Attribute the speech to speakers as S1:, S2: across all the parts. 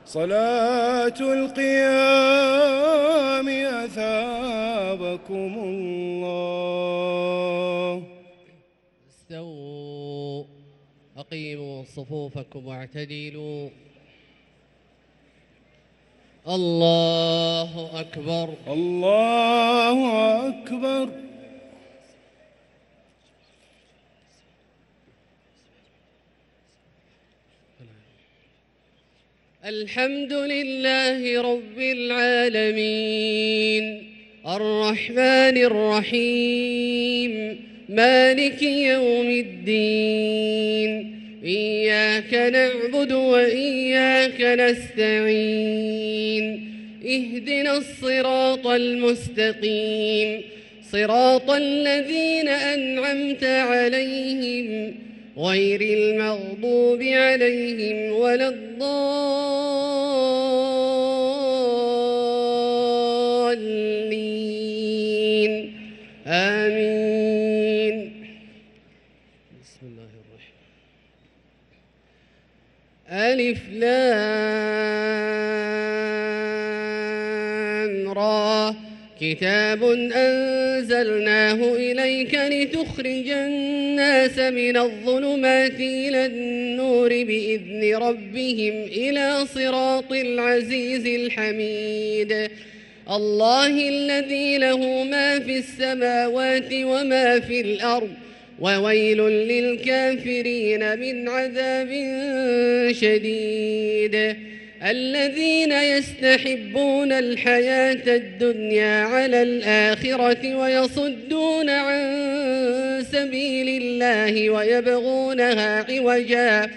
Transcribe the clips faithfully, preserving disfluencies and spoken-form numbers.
S1: صلاة القيام أثابكم الله.
S2: استووا، أقيموا صفوفكم واعتدلوا. الله أكبر.
S1: الله أكبر.
S2: الحمد لله رب العالمين الرحمن الرحيم مالك يوم الدين، إياك نعبد وإياك نستعين، اهدنا الصراط المستقيم، صراط الذين أنعمت عليهم غير المغضوب عليهم ولا الضالين، آمين. بسم الله الرحمن الرحيم. ألف لام را، كتاب أنزلناه إليك لتخرج الناس من الظلمات إلى النور بإذن ربهم إلى صراط العزيز الحميد. الله الذي له ما في السماوات وما في الأرض، وويل للكافرين من عذاب شديد. الذين يستحبون الحياة الدنيا على الآخرة ويصدون عن سبيل الله ويبغونها عوجا،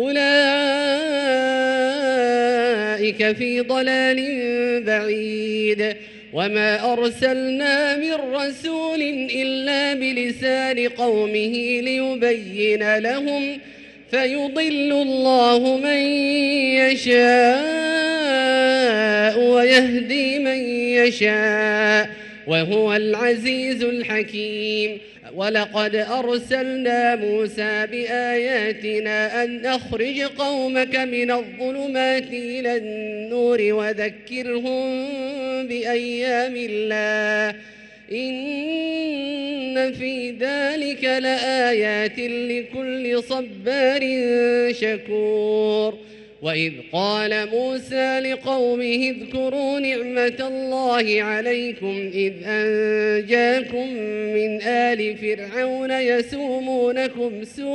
S2: أولئك في ضلال بعيد. وما أرسلنا من رسول إلا بلسان قومه ليبين لهم، فيضل الله من يشاء ويهدي من يشاء، وهو العزيز الحكيم. ولقد أرسلنا موسى بآياتنا أن أخرج قومك من الظلمات إلى النور وذكرهم بأيام الله، إن في ذلك لآيات لكل صبار شكور. وإذ قال موسى لقومه اذكروا نعمة الله عليكم إذ أنجاكم من آل فرعون يسومونكم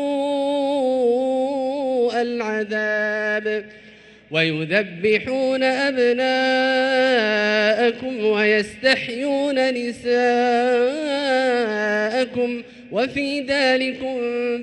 S2: سوء العذاب ويذبحون أبناءكم ويستحيون نساءكم، وفي ذلكم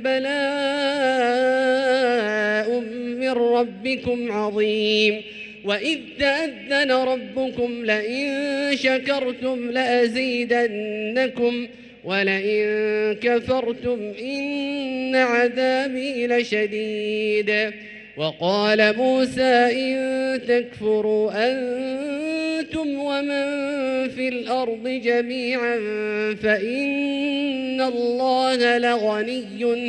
S2: بلاء من ربكم عظيم. وإذ تأذن ربكم لئن شكرتم لأزيدنكم ولئن كفرتم إن عذابي لشديد. وقال موسى إن تكفروا أنتم ومن في الأرض جميعا فإن الله لغني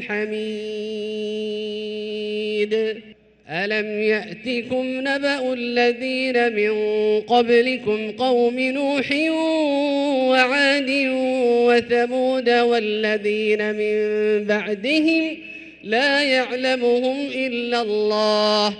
S2: حميد. ألم يأتكم نبأ الذين من قبلكم قوم نوح وعاد وثمود والذين من بعدهم لا يعلمهم إلا الله،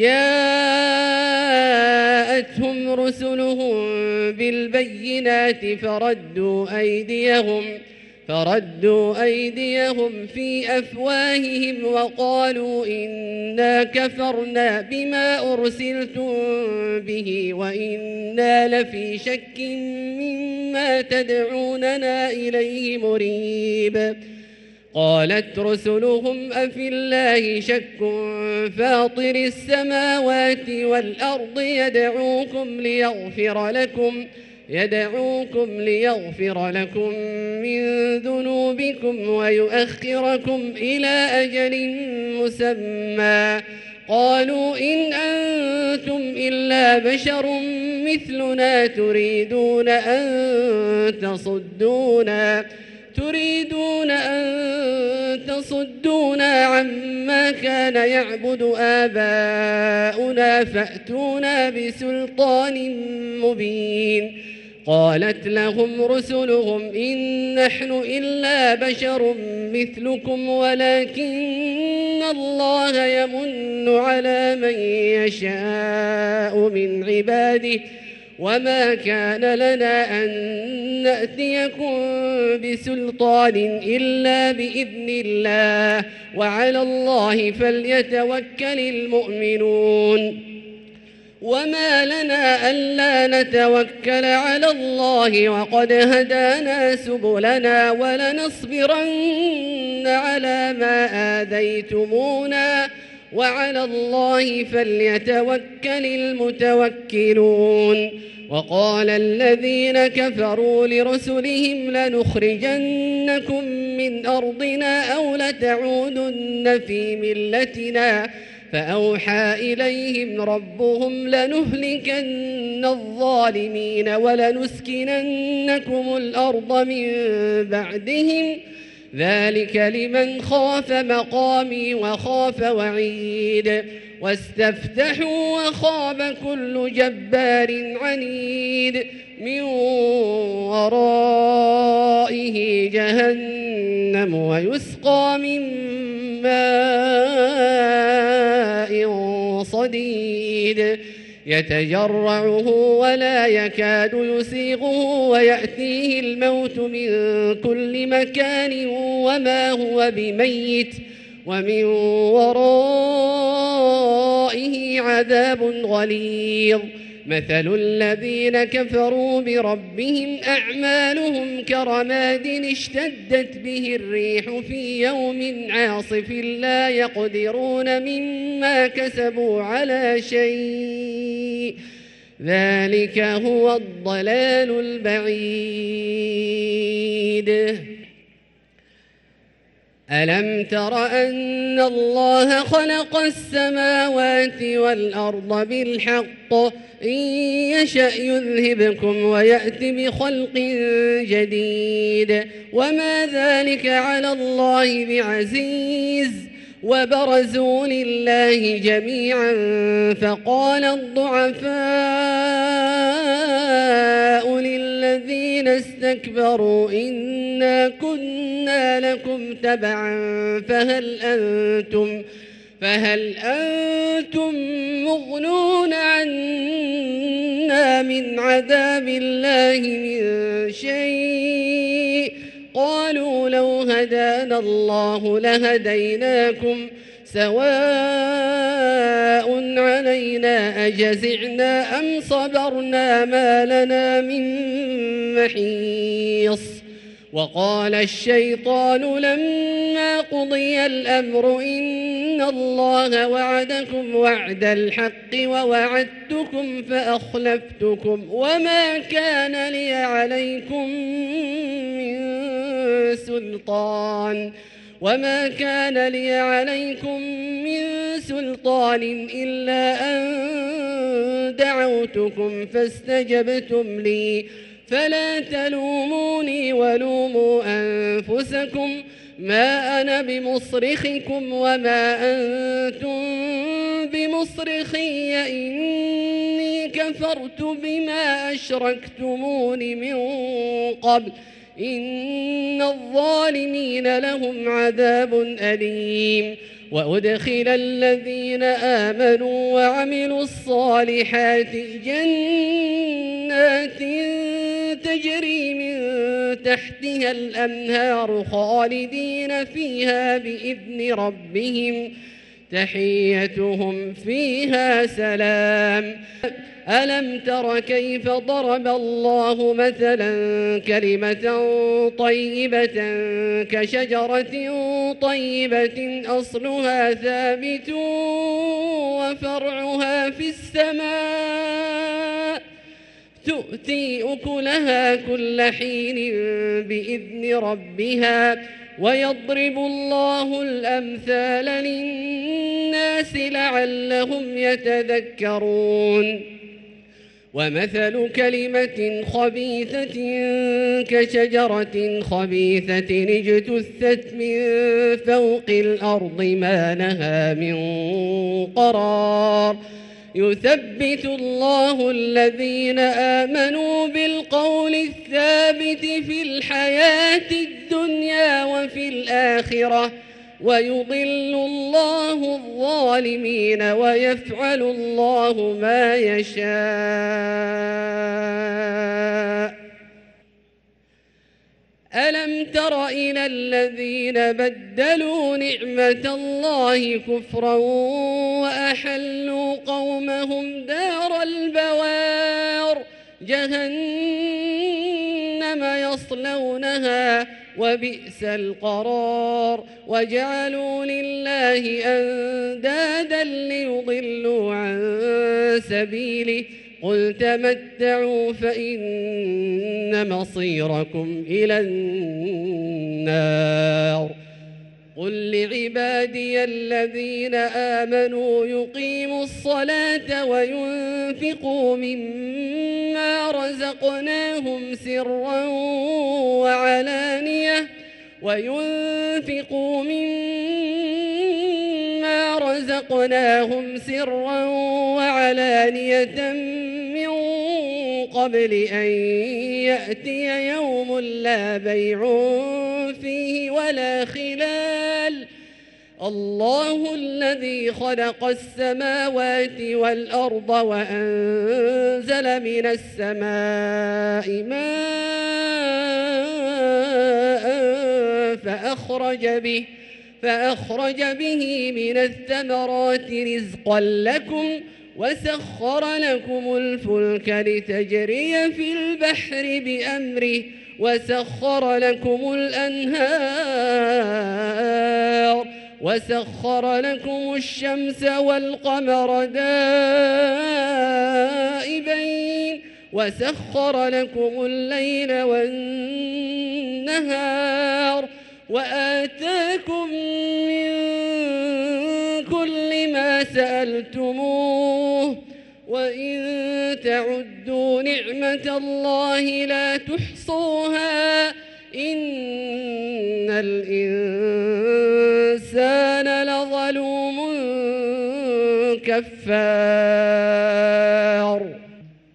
S2: جاءتهم رسلهم بالبينات فردوا أيديهم فردوا أيديهم في أفواههم وقالوا إنا كفرنا بما أرسلتم به وإنا لفي شك مما تدعوننا إليه مريب. قالت رسلهم أفي الله شك فاطر السماوات والأرض يدعوكم ليغفر لكم يدعوكم ليغفر لكم من ذنوبكم ويؤخركم إلى أجل مسمى. قالوا إن أنتم إلا بشر مثلنا تريدون أن تصدونا تريدون أن تصدونا عما كان يعبد آباؤنا فأتونا بسلطان مبين. قالت لهم رسلهم إن نحن إلا بشر مثلكم ولكن الله يمن على من يشاء من عباده وما كان لنا أن نأتيكم بسلطان إلا بإذن الله وعلى الله فليتوكل المؤمنون. وما لنا ألا نتوكل على الله وقد هدانا سبلنا ولنصبرن على ما آذيتمونا وعلى الله فليتوكل المتوكلون. وقال الذين كفروا لرسلهم لنخرجنكم من أرضنا أو لتعودن في ملتنا فأوحى إليهم ربهم لنهلكن الظالمين ولنسكننكم الأرض من بعدهم ذلك لمن خاف مقامي وخاف وعيد. واستفتحوا وخاب كل جبار عنيد من ورائه جهنم ويسقى من ماء صديد يتجرعه ولا يكاد يسيغه ويأتيه الموت من كل مكان وما هو بميت ومن ورائه عذاب غليظ. مثل الذين كفروا بربهم أعمالهم كرماد اشتدت به الريح في يوم عاصف لا يقدرون مما كسبوا على شيء ذلك هو الضلال البعيد. ألم تر أن الله خلق السماوات والأرض بالحق إن يشأ يذهبكم ويأت بخلق جديد وما ذلك على الله بعزيز. وبرزوا لله جميعا فقال الضعفاء للذين استكبروا إنا كنا لكم تبعا فهل أنتم فهل أنتم مغنون عنا من عذاب الله من شيء قالوا لو هدانا الله لهديناكم سواء علينا أجزعنا أم صبرنا ما لنا من محيص. وقال الشيطان لما قضي الأمر إن الله وعدكم وعد الحق ووعدتكم فأخلفتكم وما كان لي عليكم من سلطان وما كان لي عليكم من سلطان إلا أن دعوتكم فاستجبتم لي فلا تلوموني ولوموا أنفسكم ما أنا بمصرخكم وما أنتم بمصرخي إني كفرت بما أشركتمون من قبل إن الظالمين لهم عذاب أليم. وأدخل الذين آمنوا وعملوا الصالحات جنات تجري من تحتها الأنهار خالدين فيها بإذن ربهم تحيتهم فيها سلام. ألم تر كيف ضرب الله مثلا كلمة طيبة كشجرة طيبة أصلها ثابت وفرعها في السماء تؤتي أكلها كل حين بإذن ربها ويضرب الله الأمثال للناس لعلهم يتذكرون. ومثل كلمة خبيثة كشجرة خبيثة اجتثت من فوق الأرض ما لها من قرار يثبت الله الذين آمنوا بالقول الثابت في الحياة الدنيا وفي الآخرة ويضل الله الظالمين ويفعل الله ما يشاء. ألم تر إلى الذين بدلوا نعمة الله كفرا وأحلوا قومهم دار البوار جهنم يصلونها وبئس القرار وجعلوا لله أندادا ليضلوا عن سبيله قل تمتعوا فإن مصيركم إلى النار. قل لعبادي الذين آمنوا يقيموا الصلاة وينفقوا مما رزقناهم سرا وعلانية وينفقوا مما رزقناهم سرا وعلانية من قبل أن يأتي يوم لا بيع فيه ولا خلال. الله الذي خلق السماوات والأرض وأنزل من السماء ماء فأخرج به فأخرج به من الثمرات رزقا لكم وسخر لكم الفلك لتجري في البحر بأمره وسخر لكم الأنهار وسخر لكم الشمس والقمر دائبين وسخر لكم الليل والنهار وآتاكم من كل ما سألتموه وإن تعدوا نعمة الله لا تحصوها إن الإنسان لظلوم كفار.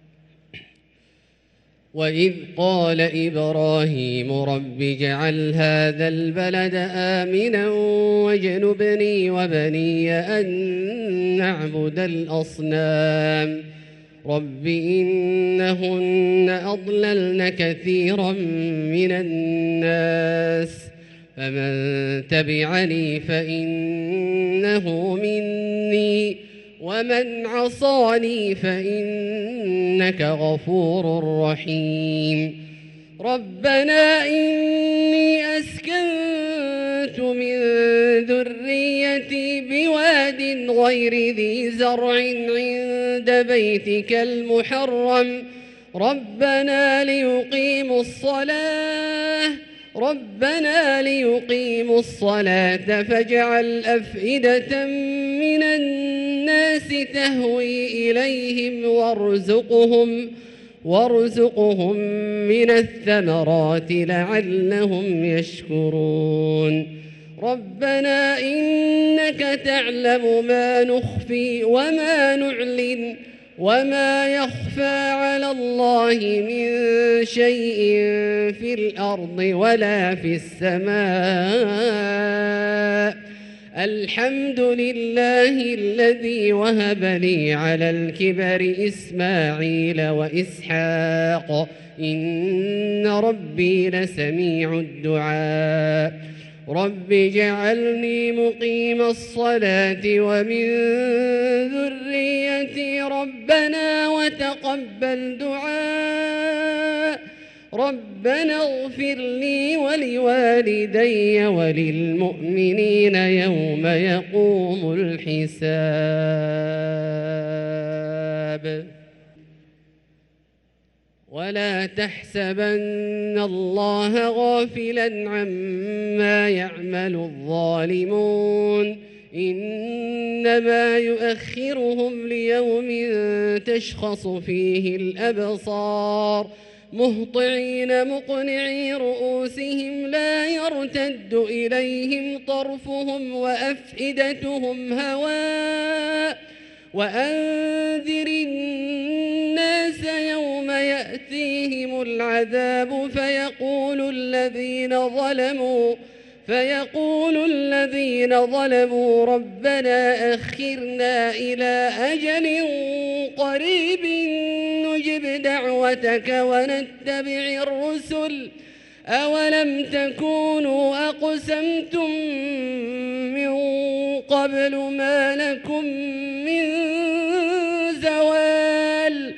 S2: وإذ قال إبراهيم رب اجعل هذا البلد آمنا واجنبني وبني أن نعبد الأصنام رب إنهن أضللن كثيرا من الناس فمن تبعني فإنه مني ومن عصاني فإنك غفور رحيم. ربنا إني أسكنت من ذريتي بواد غير ذي زرع عند بيتك المحرم ربنا ليقيموا الصلاة ربنا ليقيموا الصلاة فاجعل أفئدة من الناس تهوي إليهم وارزقهم وارزقهم من الثمرات لعلهم يشكرون. ربنا إنك تعلم ما نخفي وما نعلن وما يخفى على الله من شيء في الأرض ولا في السماء. الحمد لله الذي وهب لي على الكبر إسماعيل وإسحاق إن ربي لسميع الدعاء. رب اجعلني مقيم الصلاة ومن ذريتي ربنا وتقبل دعاء. ربنا اغفر لي ولوالدي وللمؤمنين يوم يقوم الحساب. ولا تحسبن الله غافلا عما يعمل الظالمون إنما يؤخرهم ليوم تشخص فيه الأبصار مهطعين مقنعي رؤوسهم لا يرتد إليهم طرفهم وأفئدتهم هواء وأنذر الناس يوم يأتيهم العذاب فيقول الذين ظلموا فيقول الذين ظلموا ربنا أخرنا إلى أجل قريب نجب دعوتك ونتبع الرسل أولم تكونوا أقسمتم من قبل ما لكم من زوال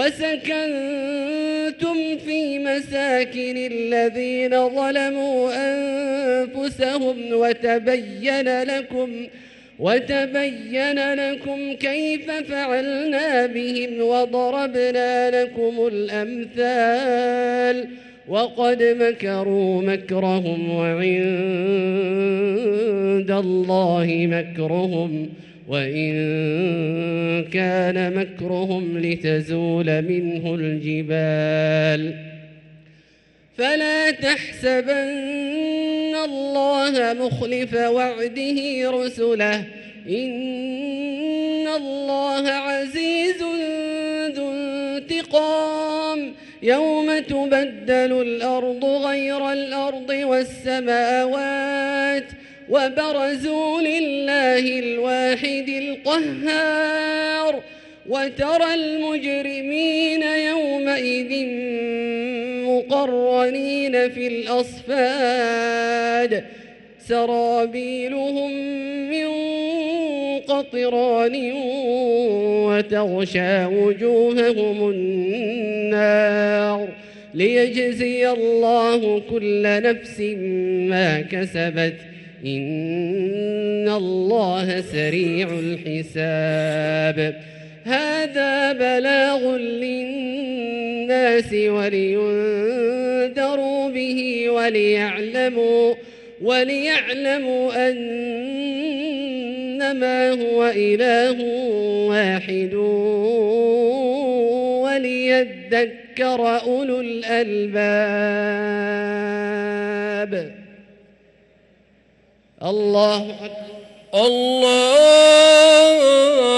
S2: وسكنتم في مساكن الذين ظلموا أنفسهم وتبين لكم وتبين لكم كيف فعلنا بهم وضربنا لكم الأمثال وقد مكروا مكرهم وعند الله مكرهم وإن كان مكرهم لتزول منه الجبال فلا تحسبن الله مخلف وعده رسله إن الله عزيز ذو انتقام يوم تبدل الأرض غير الأرض والسماوات وبرزوا لله الواحد القهار وترى المجرمين يومئذ مقرنين في الأصفاد سرابيلهم من قطران وتغشى وجوههم النار ليجزي الله كل نفس ما كسبت إن الله سريع الحساب هذا بلاغ للناس ولينذروا به وليعلموا وليعلموا أنما هو إله واحد وليذكر أولو الألباب الله أكبر
S3: الله